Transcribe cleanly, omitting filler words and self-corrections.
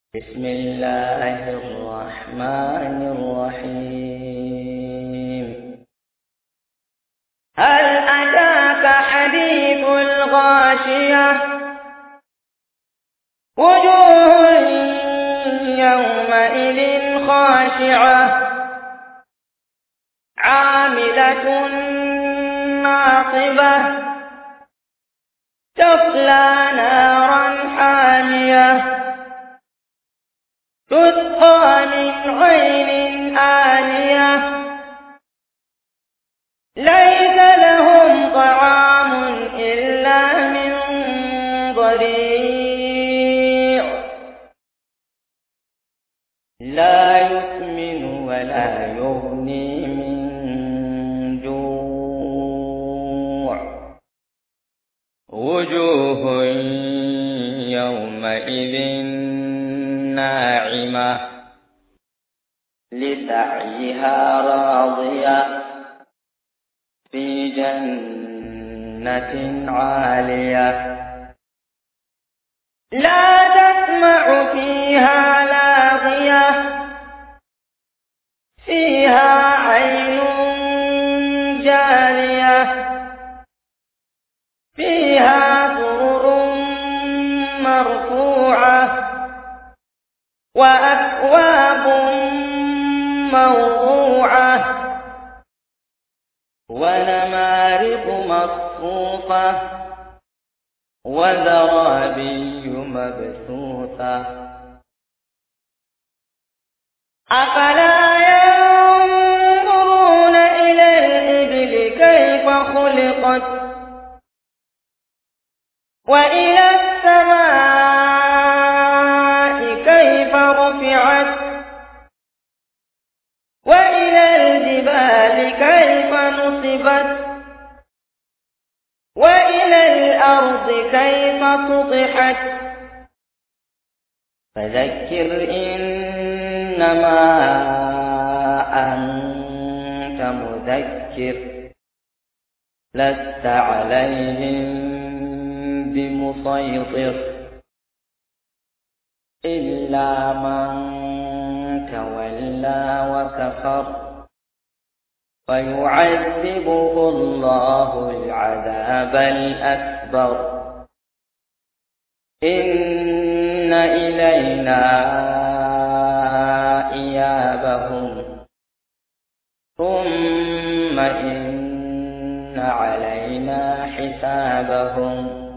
بسم الله الرحمن الرحيم. هل أتاك حديث الغاشية؟ وجوه يومئذ خاشعة عاملة ناصبة تصلى نارا حامية تسقى من عين آنية ليس لهم طعام إلا من ضريع لا يسمن ولا يغني من جوع وجوه يومئذ ناعمة لسعيها راضية في جنة عالية لا تسمع فيها لاغية فيها عين جارية فيها سرر مرفوعة وأكواب موضوعة ونمارق مصفوفة وزرابي مبثوثة أفلا ينظرون إلى الإبل كيف خلقت وإلى السماء كيف رفعت وإلى الجبال كيف نصبت وإلى الأرض كيف سطحت فذكر إنما أنت مذكر لست عليهم بمسيطر إلا من تولى وكفر فيعذبه الله العذاب الأكبر إن إلينا إيابهم ثم إن علينا حسابهم